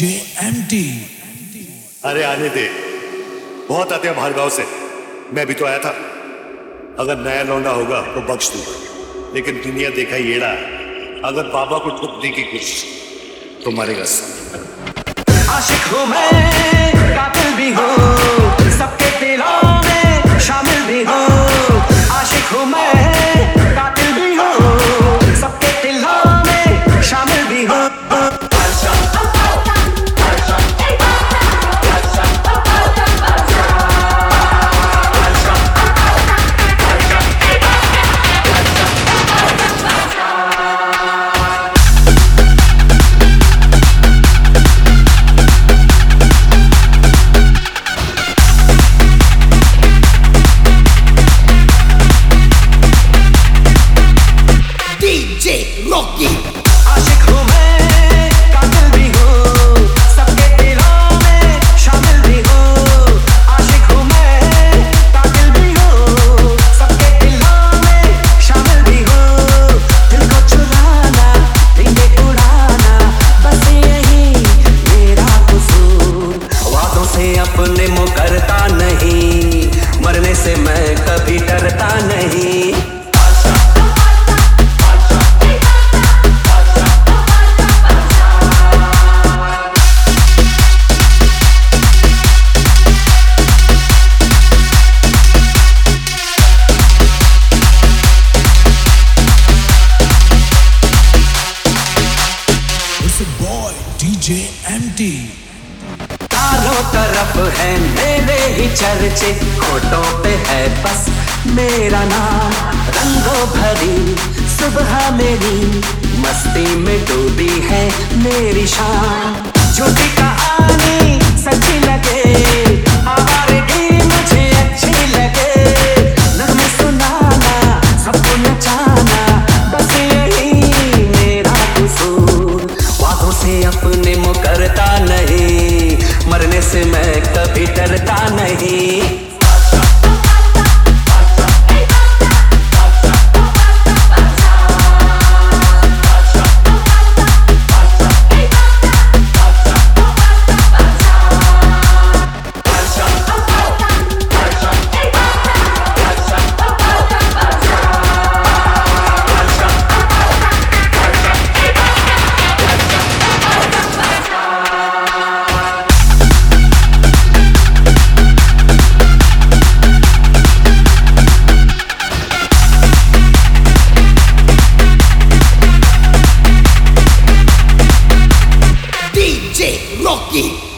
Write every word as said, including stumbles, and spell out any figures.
DJ MT. अरे आने दे, बहुत आते हैं बाहर गांव से, मैं भी तो आया था। अगर नया लौंडा होगा तो बख्श दूंगा, लेकिन दुनिया देखा येड़ा, अगर बाबा को ठुकने की कोशिश तो मारेगा। आशिक हूँ मैं, कातिल भी हूँ, सबके दिलों में शामिल भी हूँ। आशिक हूँ मैं, कातिल भी हूँ, सबके दिलों में शामिल भी हूँ। आशिक हूँ मैं, कातिल भी हूँ, सबके दिलों में शामिल भी हूँ। आशिक हूँ मैं, कातिल भी हूँ, सबके दिलों में शामिल भी हूँ। दिल को चुराना, रिंगे उड़ाना, बस यही मेरा कसूर। वादों से अपने मुकरता नहीं, मरने से मैं कभी डरता नहीं। DJ MT. चारों तरफ है मेरे ही चर्चे, होठों पे है बस मेरा नाम। रंगों भरी सुबह मेरी, मस्ती में डूबी है मेरी शाम। झूठी कहानी सच्ची लगे, आवारगी मुझे अच्छी लगे। नगमे सुनाना, सबको नचाना, बस यही मेरा कसूर। वादों से अपने मुकरता नहीं, मरने से मैं कभी डरता नहीं। Rocky.